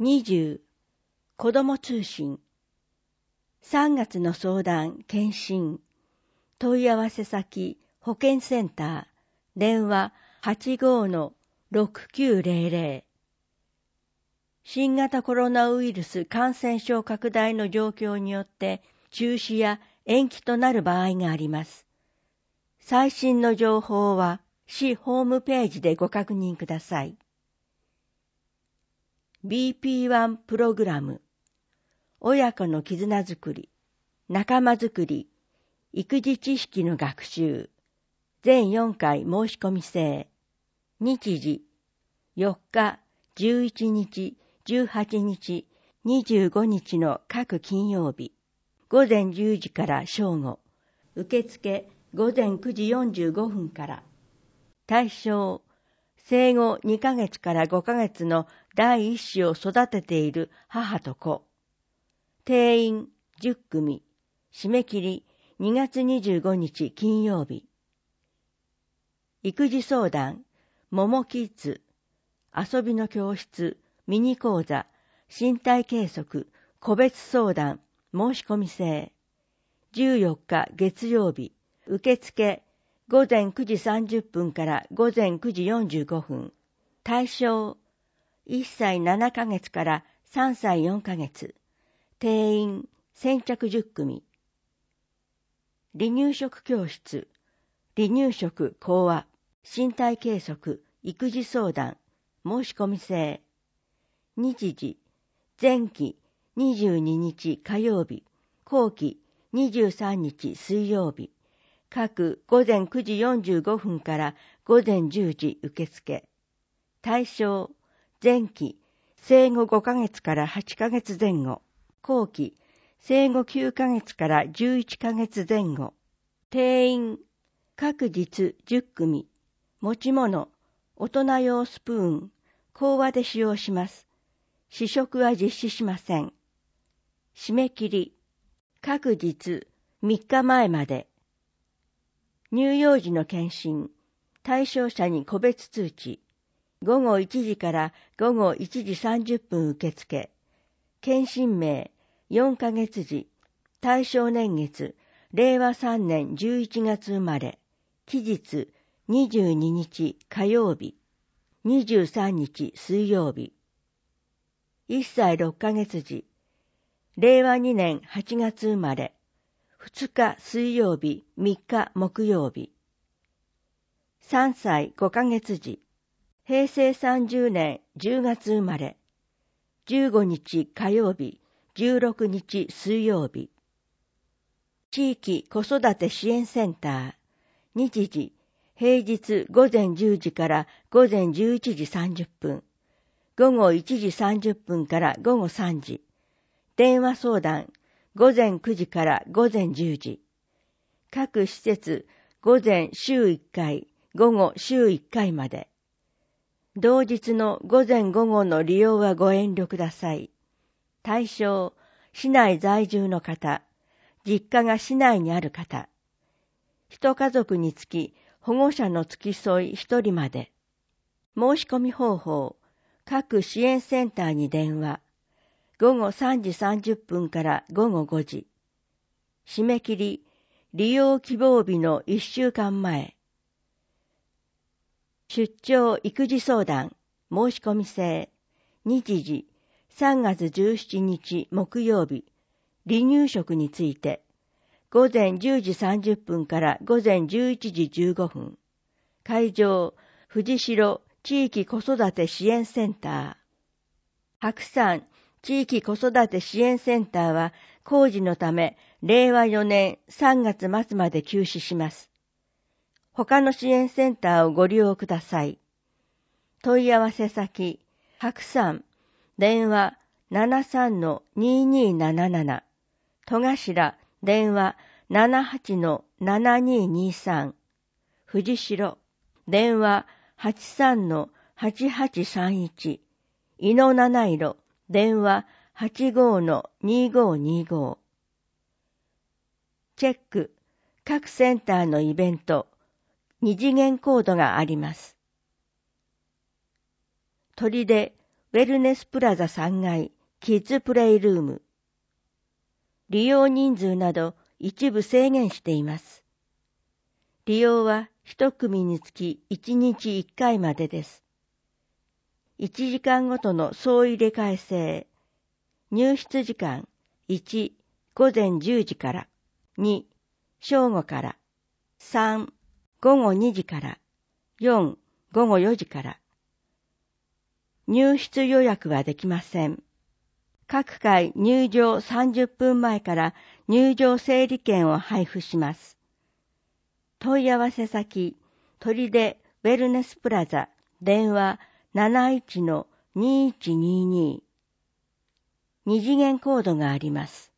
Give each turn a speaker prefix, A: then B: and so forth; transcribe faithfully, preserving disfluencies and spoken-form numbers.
A: にじゅう子ども通信さんがつの相談検診問い合わせ先保健センター電話 はちごーのろくきゅうぜろぜろ 新型コロナウイルス感染症拡大の状況によって中止や延期となる場合があります。最新の情報は市ホームページでご確認ください。ビーピーワン プログラム親子の絆づくり、仲間づくり、育児知識の学習全よんかい申し込み制日時よっか、じゅういちにち、じゅうはちにち、にじゅうごにちの各金曜日ごぜんじゅうじから正午受付ごぜんくじよんじゅうごふんから対象生後にかげつからごかげつの第一子を育てている母と子定員じゅっくみ締め切りにがつにじゅうごにち金曜日育児相談ももキッズ遊びの教室ミニ講座身体計測個別相談申し込み制じゅうよっか月曜日受付ごぜんくじさんじゅっぷんからごぜんくじよんじゅうごふん対象いっさいななかげつからさんさいよんかげつ定員先着じゅっくみ離乳食教室離乳食講話身体計測育児相談申し込み制日時前期にじゅうににち火曜日後期にじゅうさんにち水曜日各ごぜんくじよんじゅうごふんからごぜんじゅうじ受付対象前期生後ごかげつからはちかげつぜん後後期生後きゅうかげつからじゅういっかげつぜん後定員各日じゅっくみ持ち物大人用スプーン講話で使用します試食は実施しません締め切り各日みっかまえまで乳幼児の検診対象者に個別通知ごごいちじからごごいちじさんじゅっぷん受付検診名よんかげつじ対象年月れいわさんねんじゅういちがつ生まれ期日にじゅうににち火曜日にじゅうさんにち水曜日いっさいろっかげつじれいわにねんはちがつ生まれふつか水曜日みっか木曜日さんさいごかげつじへいせいさんじゅうねんじゅうがつ生まれじゅうごにち火曜日じゅうろくにち水曜日地域子育て支援センター日時平日ごぜんじゅうじからごぜんじゅういちじさんじゅっぷんごごいちじさんじゅっぷんからごごさんじ電話相談ごぜんくじからごぜんじゅうじ各施設午前週いっかい午後週いっかいまで同日の午前午後の利用はご遠慮ください対象市内在住の方実家が市内にある方一家族につき保護者の付き添いひとりまで申し込み方法各支援センターに電話ごごさんじさんじゅっぷんからごごごじ締め切り利用希望日のいっしゅうかんまえ出張育児相談申し込み制日時さんがつじゅうしちにち木曜日離乳食についてごぜんじゅうじさんじゅっぷんからごぜんじゅういちじじゅうごふん会場藤代地域子育て支援センター白山地域子育て支援センターは工事のためれいわよねんさんがつまつまで休止します他の支援センターをご利用ください問い合わせ先白山電話 ななさんのににーなななな 戸頭電話 ななはちのななにーにーさん 藤代電話 はちさんのはちはちさんいち 井の七色電話 はちごのにごにご チェック各センターのイベント二次元コードがあります。砦ウェルネスプラザさんがい、キッズプレイルーム。利用人数など一部制限しています。利用は一組につき一日一回までです。一時間ごとの総入れ替え制。入室時間いち、午前じゅうじから、に、正午から、さん、午後にじから、よん、午後よじから。入室予約はできません。各回入場さんじゅっぷんまえから入場整理券を配布します。問い合わせ先、砦ウェルネスプラザ、電話 なないちのにいちにーにー。二次元コードがあります。